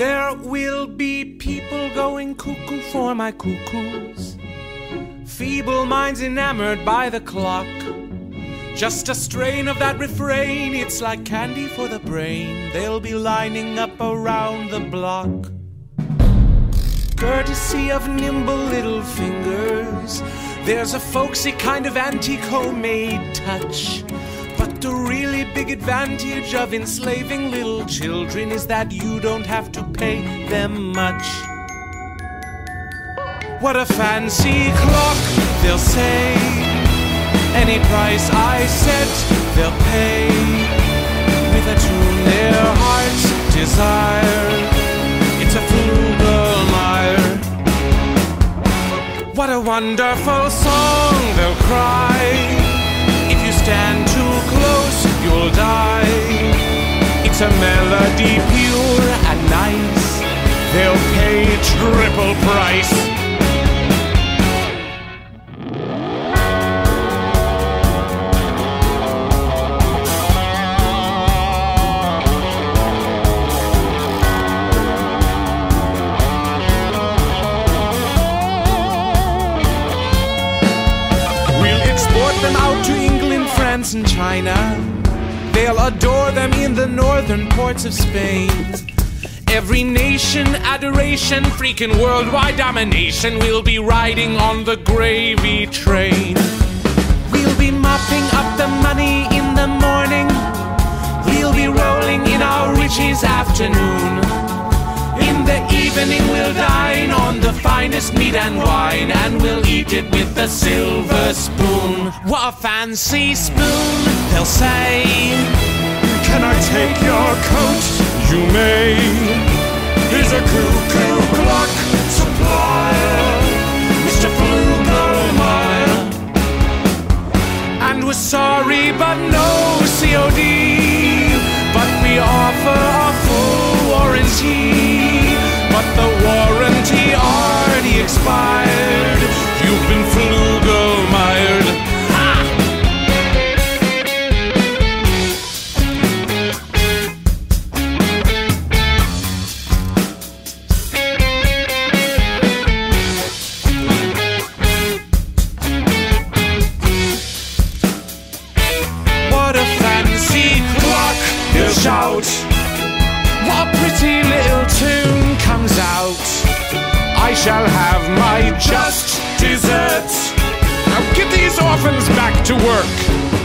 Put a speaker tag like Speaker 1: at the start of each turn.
Speaker 1: There will be people going cuckoo for my cuckoos, feeble minds enamored by the clock. Just a strain of that refrain, it's like candy for the brain. They'll be lining up around the block. Courtesy of nimble little fingers, there's a folksy kind of antique homemade touch. But the really big advantage of enslaving little children is that you don't have to pay them much. What a fancy clock, they'll say. Any price I set, they'll pay. With a tune their hearts desire, it's a Flugelmeier. What a wonderful song, they'll cry. If you stand too close, you'll die. It's a melody pure and nice. They'll pay triple price. Them out to England, France and China. They'll adore them in the northern ports of Spain. Every nation, adoration, freaking worldwide domination. We'll be riding on the gravy train. We'll be mopping up the money in the morning. We'll be rolling in our riches afternoon. In the evening we'll dine on the finest meat and wine, and we'll eat it with a silver spoon. What a fancy spoon, they'll say. Can I take your coat? You may. Here's a cuckoo clock supplier, Mr. Flugelmeier. And we're sorry, but no COD. But we offer a full warranty. But the warranty already expired. You've been Flugelmeiered. What a fancy clock, he'll shout. What a pretty little tune comes out. I shall have my just desserts. Now get these orphans back to work.